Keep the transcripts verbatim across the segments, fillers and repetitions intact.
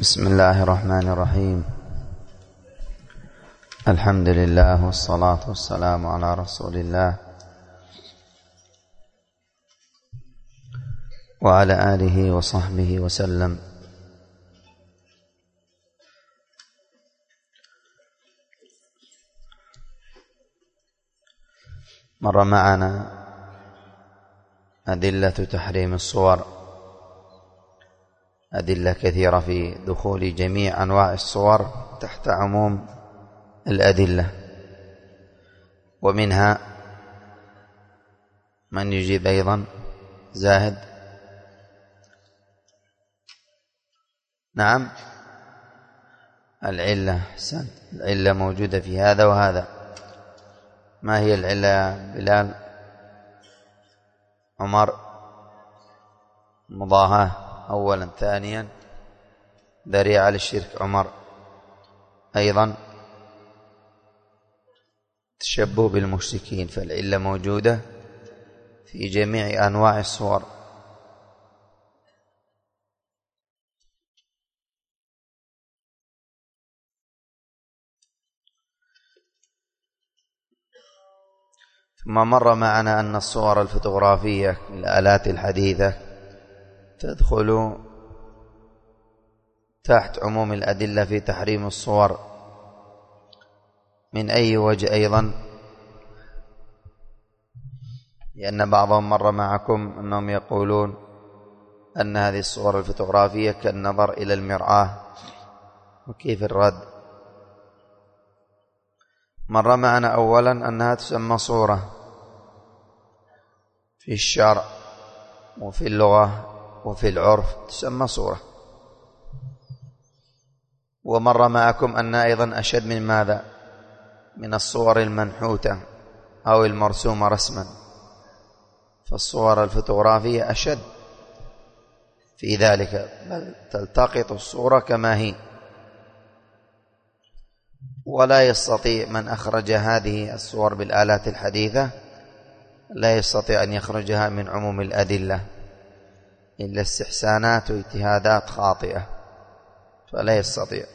بسم الله الرحمن الرحيم. الحمد لله والصلاة والسلام على رسول الله وعلى آله وصحبه وسلم. مر معنا أدلة تحريم الصور، أدلة كثيرة في دخول جميع أنواع الصور تحت عموم الأدلة، ومنها من يجيب أيضا زاهد. نعم، العلة. أحسنت، العلة موجودة في هذا وهذا. ما هي العلة يا بلال؟ عمر؟ مضاهاة أولا، ثانيا ذريعة للشرك عمر، أيضا تشبه بالمشركين. فالعلة موجودة في جميع أنواع الصور. ثم مر معنا أن الصور الفوتوغرافية الآلات الحديثة تدخل تحت عموم الأدلة في تحريم الصور. من أي وجه أيضا؟ لأن بعضهم مر معكم أنهم يقولون أن هذه الصور الفوتوغرافية كالنظر إلى المرآة، وكيف الرد؟ مر معنا أولا أنها تسمى صورة في الشرع وفي اللغة وفي العرف، تسمى صورة. ومر معكم أن أيضا أشد من ماذا؟ من الصور المنحوتة أو المرسومة رسما. فالصور الفوتوغرافية أشد في ذلك، بل تلتقط الصورة كما هي، ولا يستطيع من أخرج هذه الصور بالآلات الحديثة لا يستطيع أن يخرجها من عموم الأدلة إلا استحسانات واجتهادات خاطئة، فلا يستطيع.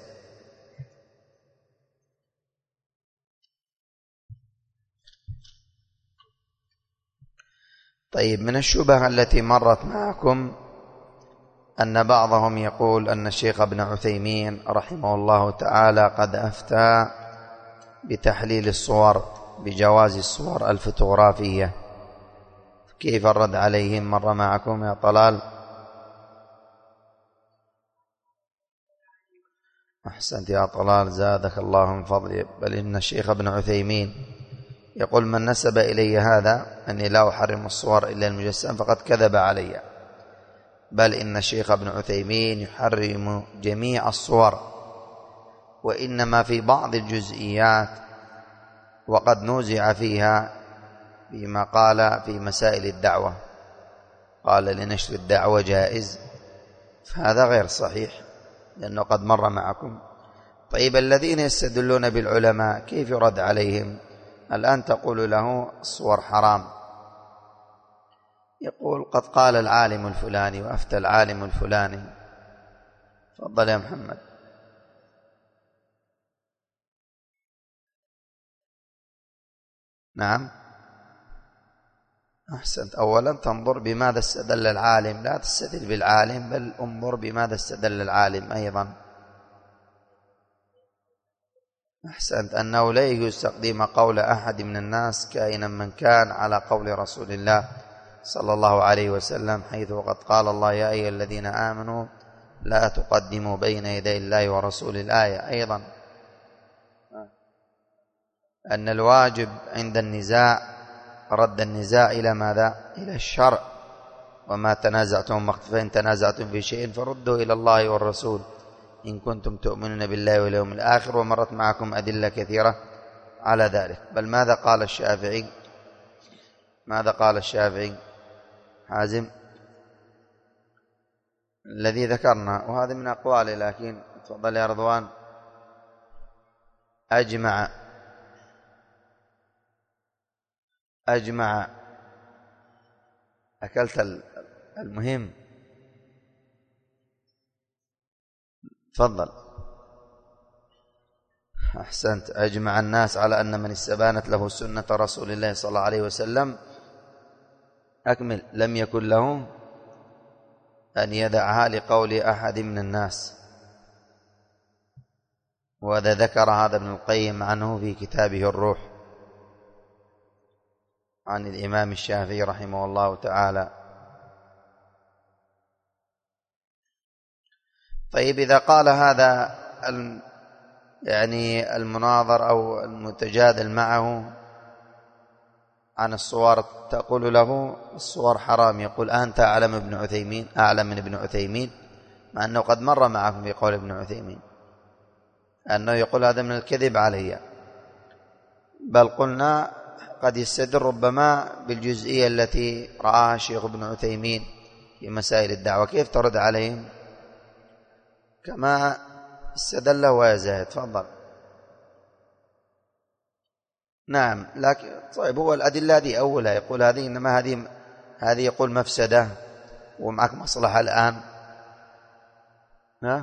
طيب، من الشبهة التي مرت معكم أن بعضهم يقول أن الشيخ ابن عثيمين رحمه الله تعالى قد أفتى بتحليل الصور، بجواز الصور الفوتوغرافية. كيف الرد عليهم؟ مر معكم يا طلال؟ أحسنت يا طلال، زادك الله من فضله. بل إن الشيخ ابن عثيمين يقول: من نسب إلي هذا أني لا أحرم الصور إلا المجسم فقد كذب علي. بل إن الشيخ ابن عثيمين يحرم جميع الصور، وإنما في بعض الجزئيات وقد نوزع فيها بما قال في مسائل الدعوة، قال لنشر الدعوة جائز، فهذا غير صحيح لأنه قد مر معكم. طيب، الذين يستدلون بالعلماء كيف يرد عليهم؟ الآن تقول له الصور حرام، يقول: قد قال العالم الفلاني وأفتى العالم الفلاني. تفضل يا محمد. نعم، أحسنت. أولا تنظر بماذا استدل العالم، لا تستدل بالعالم، بل انظر بماذا استدل العالم أيضا. أحسنت، أنه لا يجوز تقديم قول أحد من الناس كائنا من كان على قول رسول الله صلى الله عليه وسلم، حيث وقد قال الله: يا أيها الذين آمنوا لا تقدموا بين يدي الله ورسول. الآية أيضا أن الواجب عند النزاع رد النزاع إلى ماذا؟ إلى الشرع. وما تنازعتم فإن تنازعتم في شيء فردوا إلى الله والرسول إن كنتم تؤمنون بالله واليوم الآخر. ومرت معكم أدلة كثيرة على ذلك. بل ماذا قال الشافعي؟ ماذا قال الشافعي؟ حازم؟ الذي ذكرنا، وهذا من أقواله، لكن تفضل يا رضوان. أجمع أجمع أكلت المهم. تفضل. أحسنت. أجمع الناس على أن من استبانت له سنة رسول الله صلى الله عليه وسلم أكمل لم يكن له أن يدعها لقول أحد من الناس. وهذا ذكر هذا ابن القيم عنه في كتابه الروح عن الإمام الشافعي رحمه الله تعالى. طيب إذا قال هذا يعني المناظر أو المتجادل معه عن الصور تقول له الصور حرام، يقول أنت أعلم ابن عثيمين أعلم من ابن عثيمين، مع أنه قد مر معكم في قول ابن عثيمين أنه يقول هذا من الكذب علي. بل قلنا قد يستدل ربما بالجزئية التي رآها الشيخ ابن عثيمين في مسائل الدعوة. كيف ترد عليهم كما استدل ويزاهد؟ تفضل. نعم، لكن طيب هو الأدلة هذه أولها يقول هذه، إنما هذه هذه يقول مفسدة ومعك مصلحة الآن، ها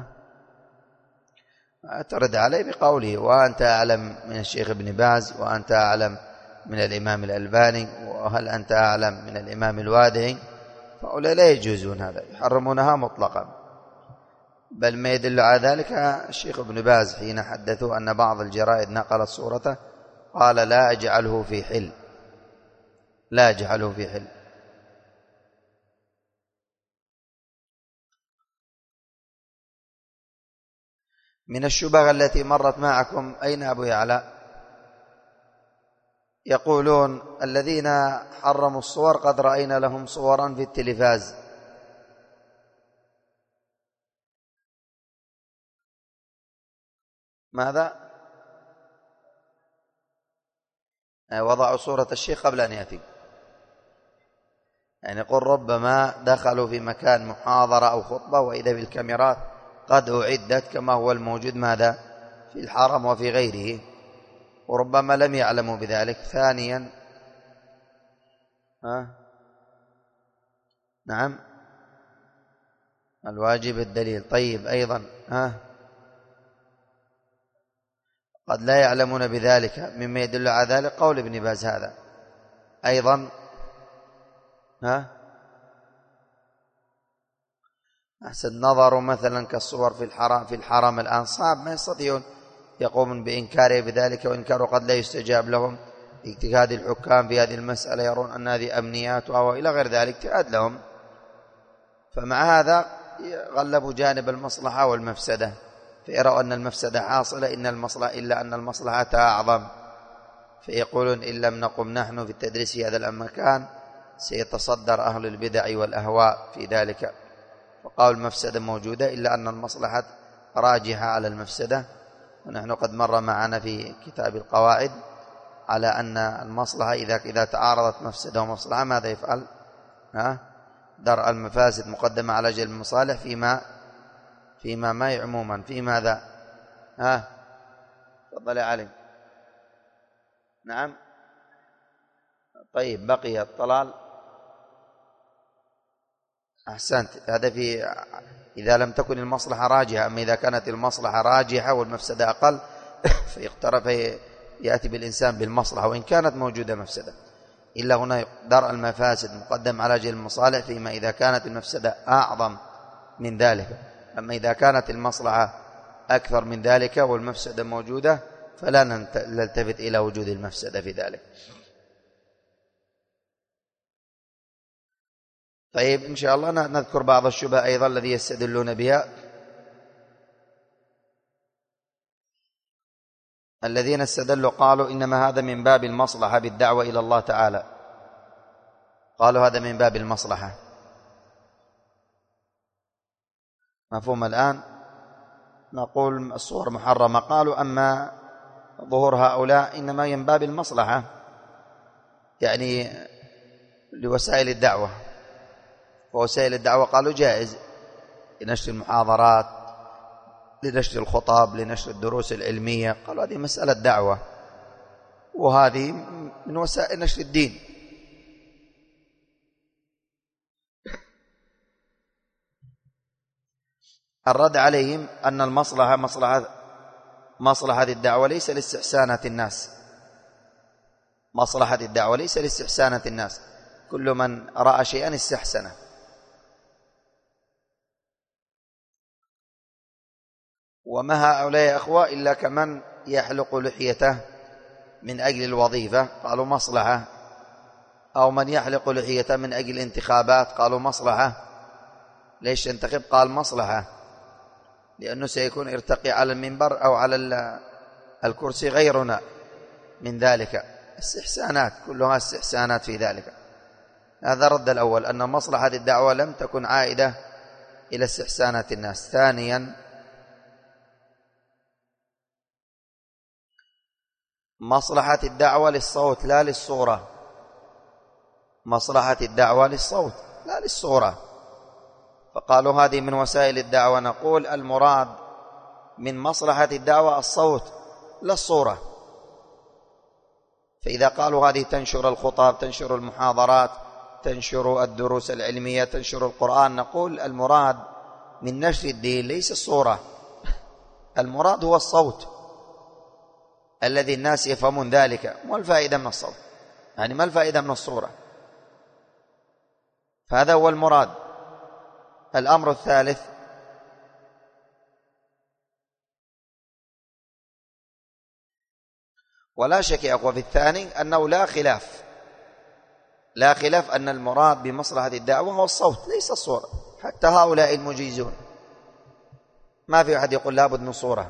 ترد عليه بقوله وأنت أعلم من الشيخ ابن باز، وأنت أعلم من الإمام الألباني، وهل أنت أعلم من الإمام الوادعي؟ فأولا لا يجوزون هذا، يحرمونها مطلقا. بل ما يدل على ذلك الشيخ ابن باز حين حدثوا أن بعض الجرائد نقلت صورته قال لا أجعله في حل، لا أجعله في حل. من الشبهة التي مرت معكم أين أبو يعلى؟ يقولون الذين حرموا الصور قد رأينا لهم صورا في التلفاز. ماذا؟ وضعوا صورة الشيخ قبل أن يأتي، يعني يقول ربما دخلوا في مكان محاضرة أو خطبة وإذا بالكاميرات قد أعدت كما هو الموجود ماذا في الحرم وفي غيره، وربما لم يعلموا بذلك. ثانيا ها نعم الواجب الدليل. طيب أيضا ها قد لا يعلمون بذلك، مما يدل على ذلك قول ابن باز هذا أيضا. ها أحسن. نظروا مثلا كالصور في الحرم في الحرم الآن صعب، ما يستطيعون يقومون بإنكاره بذلك، وإنكاره قد لا يستجاب لهم. اجتهاد الحكام في هذه المسألة يرون أن هذه أمنيات أو إلى غير ذلك، اجتهاد لهم. فمع هذا غلبوا جانب المصلحة والمفسدة، فيروا أن المفسدة حاصلة إن المصلحة إلا أن المصلحة أعظم، فيقولون إن لم نقم نحن في التدريس في هذا المكان سيتصدر أهل البدع والأهواء في ذلك. فقالوا المفسدة موجودة إلا أن المصلحة راجحة على المفسدة. ونحن قد مر معنا في كتاب القواعد على أن المصلحة إذا إذا تعارضت مفسدة ومصلحة ماذا يفعل؟ ها درء المفاسد مقدمة على جلب المصالح فيما فيما ما عموما في ماذا؟ ها تفضل يا علي. نعم طيب بقي الطلال. أحسنت. هذا في إذا لم تكن المصلحة راجحة، أما إذا كانت المصلحة راجحة والمفسدة أقل فيقترب يأتي بالإنسان بالمصلحة وإن كانت موجودة مفسدة. إلا هنا درء المفاسد مقدم على جلب المصالح فيما إذا كانت المفسدة أعظم من ذلك. أما إذا كانت المصلحة أكثر من ذلك والمفسدة موجودة فلا نلتفت إلى وجود المفسدة في ذلك. طيب إن شاء الله نذكر بعض الشبهات أيضا الذي يستدلون بها. الذين استدلوا قالوا إنما هذا من باب المصلحة بالدعوة إلى الله تعالى، قالوا هذا من باب المصلحة. مفهوم الآن؟ نقول الصور محرمة. قالوا أما ظهور هؤلاء إنما من باب المصلحة، يعني لوسائل الدعوة. ووسائل الدعوة قالوا جائز لنشر المحاضرات، لنشر الخطاب، لنشر الدروس العلمية. قالوا هذه مسألة دعوة، وهذه من وسائل نشر الدين. الرد عليهم أن المصلحة مصلحة مصلحة الدعوة ليس لاستحسانة الناس، مصلحة الدعوة ليس لاستحسانة الناس، كل من رأى شيئا استحسنه. وما هؤلاء يا أخوة إلا كمن يحلق لحيته من أجل الوظيفة، قالوا مصلحة، أو من يحلق لحيته من أجل الانتخابات، قالوا مصلحة. ليش تنتخب؟ قال مصلحة، لأنه سيكون ارتقي على المنبر أو على الكرسي غيرنا من ذلك. استحسانات، كلها استحسانات في ذلك. هذا رد الأول، أن مصلحة الدعوة لم تكن عائدة إلى استحسانات الناس. ثانيا، مصلحة الدعوة للصوت لا للصورة، مصلحة الدعوة للصوت لا للصورة، فقالوا هذه من وسائل الدعوة. نقول المراد من مصلحة الدعوة الصوت لا الصورة. فإذا قالوا هذه تنشر الخطب، تنشر المحاضرات، تنشر الدروس العلمية، تنشر القرآن، نقول المراد من نشر الدين ليس الصورة، المراد هو الصوت الذي الناس يفهمون ذلك. ما الفائدة من الصوت؟ يعني ما الفائدة من الصورة؟ فهذا هو المراد. الأمر الثالث، ولا شك يا أخوة في الثاني أنه لا خلاف لا خلاف أن المراد بمصلحة الدعوة هو الصوت ليس الصورة. حتى هؤلاء المجيزون ما في أحد يقول لابد من صورة،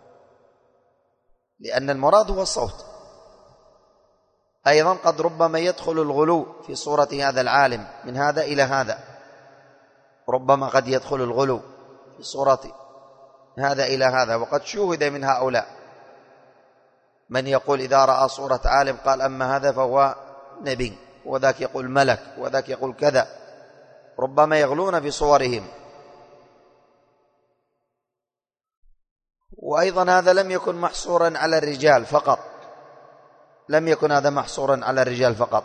لأن المراد هو الصوت. أيضا قد ربما يدخل الغلو في صورة هذا العالم من هذا إلى هذا، ربما قد يدخل الغلو في صورة هذا إلى هذا. وقد شوهد من هؤلاء من يقول إذا رأى صورة عالم قال أما هذا فهو نبي، وذاك يقول ملك، وذاك يقول كذا، ربما يغلون في صورهم. وأيضا هذا لم يكن محصورا على الرجال فقط، لم يكن هذا محصورا على الرجال فقط.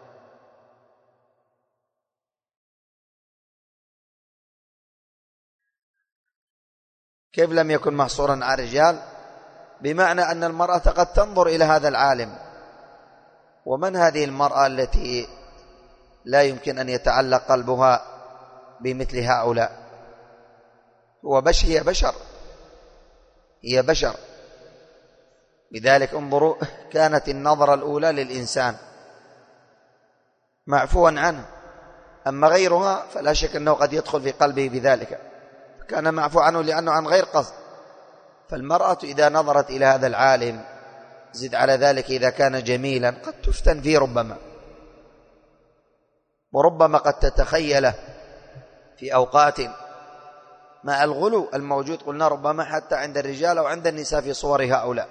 كيف لم يكن محصورا على الرجال؟ بمعنى أن المرأة قد تنظر إلى هذا العالم. ومن هذه المرأة التي لا يمكن أن يتعلق قلبها بمثل هؤلاء؟ هو بشر، هي بشر هي بشر لذلك انظروا، كانت النظرة الأولى للإنسان معفوا عنه، أما غيرها فلا شك أنه قد يدخل في قلبه بذلك، كان معفو عنه لأنه عن غير قصد. فالمرأة إذا نظرت إلى هذا العالم، زد على ذلك إذا كان جميلا، قد تفتن فيه ربما، وربما قد تتخيله في أوقات مع الغلو الموجود قلنا ربما حتى عند الرجال أو عند النساء في صور هؤلاء.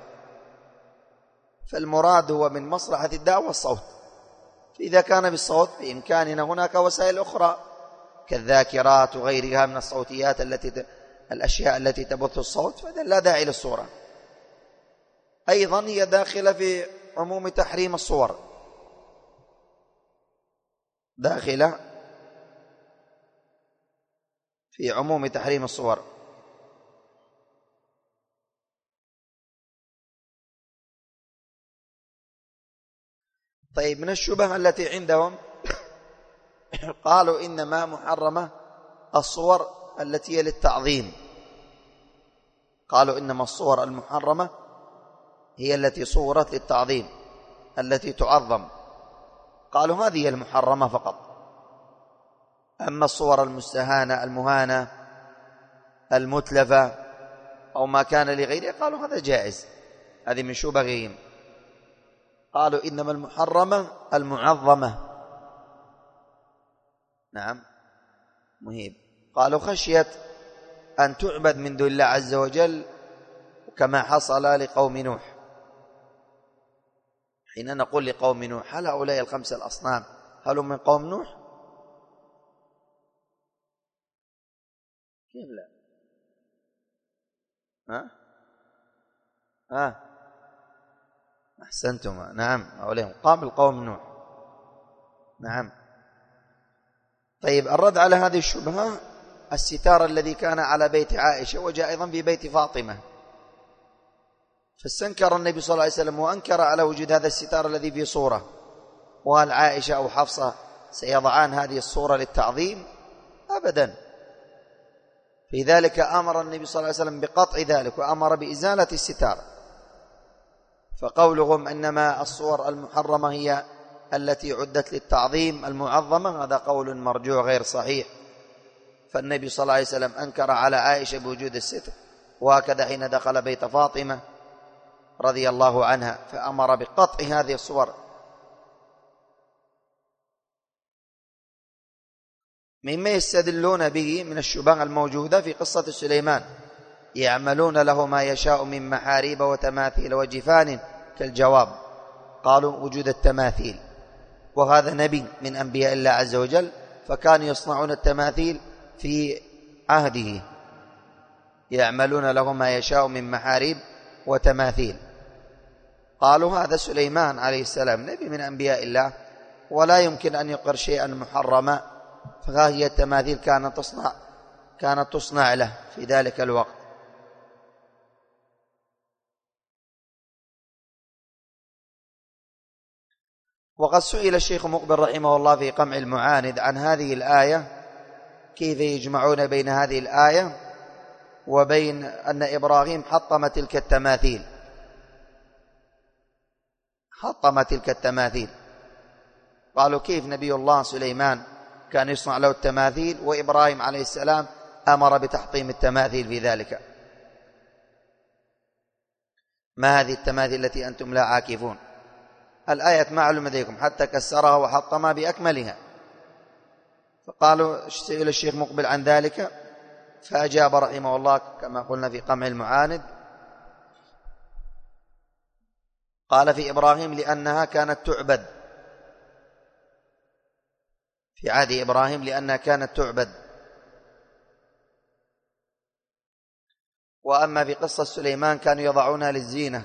فالمراد هو من مصلحة الدعوة الصوت. فإذا كان بالصوت بإمكاننا هناك وسائل أخرى كالذاكرات وغيرها من الصوتيات التي الأشياء التي تبث الصوت، فإذا لا داعي للصورة. أيضا هي داخلة في عموم تحريم الصور، داخلة في عموم تحريم الصور. طيب، من الشبهة التي عندهم قالوا إنما محرمة الصور التي هي للتعظيم، قالوا إنما الصور المحرمة هي التي صورت للتعظيم، التي تعظم. قالوا هذه المحرمة فقط، أما الصور المستهانة المهانة المتلفة أو ما كان لغيره قالوا هذا جائز. هذه من شبههم. قالوا إنما المحرمة المعظمة. نعم مهيب. قالوا خشية أن تعبد من دون الله عز وجل كما حصل لقوم نوح. حين نقول لقوم نوح هل هؤلاء الخمسة الأصنام هل هم من قوم نوح؟ كيف لا؟ ها؟ ها؟ أحسنتم. نعم هؤلاء قام القوم نوح. نعم. طيب، الرد على هذه الشبهة الستار الذي كان على بيت عائشة وجاء أيضا في بيت فاطمة، فاستنكر النبي صلى الله عليه وسلم وأنكر على وجود هذا الستار الذي في صورة، وهل عائشة أو حفصة سيضعان هذه الصورة للتعظيم؟ أبدا. في ذلك أمر النبي صلى الله عليه وسلم بقطع ذلك وأمر بإزالة الستار. فقولهم إنما الصور المحرمة هي التي عدت للتعظيم المعظمة هذا قول مرجوع غير صحيح، فالنبي صلى الله عليه وسلم أنكر على عائشة بوجود الستر، وهكذا حين دخل بيت فاطمة رضي الله عنها فأمر بقطع هذه الصور. مما يستدلون به من الشبهة الموجودة في قصة سليمان، يعملون له ما يشاء من محاريب وتماثيل وجفان كالجواب، قالوا وجود التماثيل، وهذا نبي من أنبياء الله عز وجل، فكانوا يصنعون التماثيل في عهده، يعملون له ما يشاء من محاريب وتماثيل. قالوا هذا سليمان عليه السلام نبي من أنبياء الله ولا يمكن أن يقر شيئا محرما، فها هي التماثيل كانت تصنع كانت تصنع له في ذلك الوقت. وقد سئل الشيخ مقبل رحمه الله في قمع المعاند عن هذه الآية، كيف يجمعون بين هذه الآية وبين أن إبراهيم حطم تلك التماثيل حطم تلك التماثيل قالوا كيف نبي الله سليمان كان يصنع له التماثيل وإبراهيم عليه السلام أمر بتحطيم التماثيل في ذلك؟ ما هذه التماثيل التي أنتم لا عاكفون؟ الآية معلومة لديكم حتى كسرها وحطمها بأكملها. فقالوا سئل الشيخ مقبل عن ذلك فأجاب رحمه الله كما قلنا في قمع المعاند، قال في إبراهيم لأنها كانت تعبد، في عهد إبراهيم لأنها كانت تعبد. وأما في قصة سليمان كانوا يضعونها للزينة.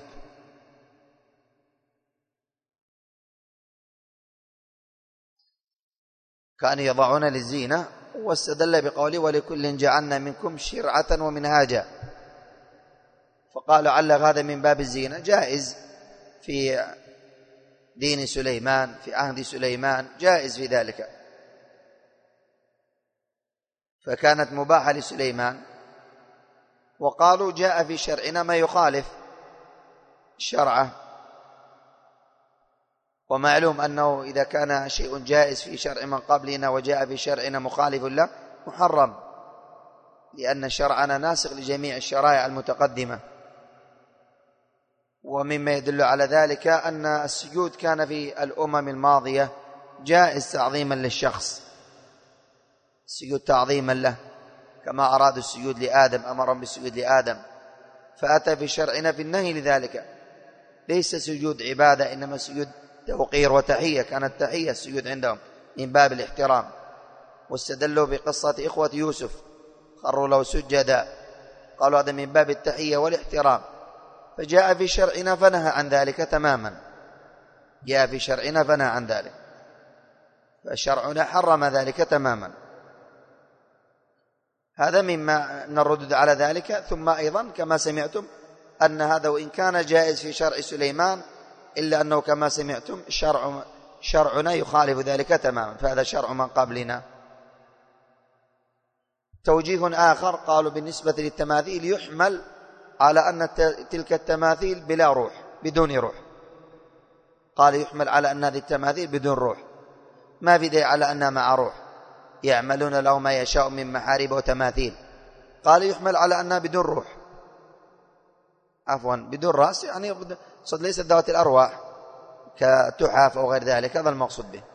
كانوا يضعون للزينة، واستدل بقوله ولكل جعلنا منكم شرعة ومنهاجا، فقال لعل هذا من باب الزينة، جائز في دين سليمان في عهد سليمان، جائز في ذلك، فكانت مباحة لسليمان. وقالوا جاء في شرعنا ما يخالف شرعه، ومعلوم أنه إذا كان شيء جائز في شرع من قبلنا وجاء في شرعنا مخالف له محرم، لأن شرعنا ناسخ لجميع الشرائع المتقدمة. ومما يدل على ذلك أن السجود كان في الأمم الماضية جائز تعظيما للشخص، السجود تعظيما له، كما أرادوا السجود لآدم أمرهم بالسجود لآدم، فأتى في شرعنا في النهي لذلك، ليس سجود عبادة إنما سجود توقير وتحية، كانت تحية السجود عندهم من باب الاحترام. واستدلوا بقصة إخوة يوسف خروا له سجدا، قالوا هذا من باب التحية والاحترام، فجاء في شرعنا فنهى عن ذلك تماما، جاء في شرعنا فنهى عن ذلك، فشرعنا حرم ذلك تماما. هذا مما نردد على ذلك. ثم أيضا كما سمعتم أن هذا وإن كان جائز في شرع سليمان إلا أنه كما سمعتم شرع شرعنا يخالف ذلك تماما، فهذا شرع من قبلنا. توجيه آخر قالوا بالنسبة للتماثيل يحمل على أن تلك التماثيل بلا روح، بدون روح، قال يحمل على أن هذه التماثيل بدون روح، ما في دليل على أنها مع روح، يعملون له ما يشاء من محاريب وتماثيل، قال يحمل على أنها بدون روح، عفوا بدون رأس، يعني صد ليست ذوات الأرواح كتحاف أو غير ذلك، هذا المقصود به.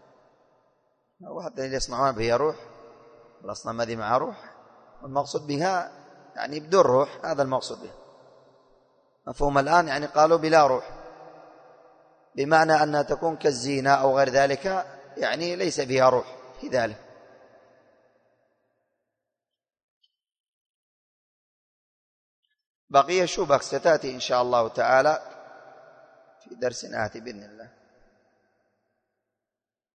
وحتى يصنعون بها روح، الأصنام هذه مع روح، والمقصود بها يعني بدون روح، هذا المقصود به. مفهوم الآن؟ يعني قالوا بلا روح، بمعنى أنها تكون كالزينة أو غير ذلك، يعني ليس فيها روح في ذلك. بقي شبك ستأتي إن شاء الله تعالى في درس آتي بإذن الله.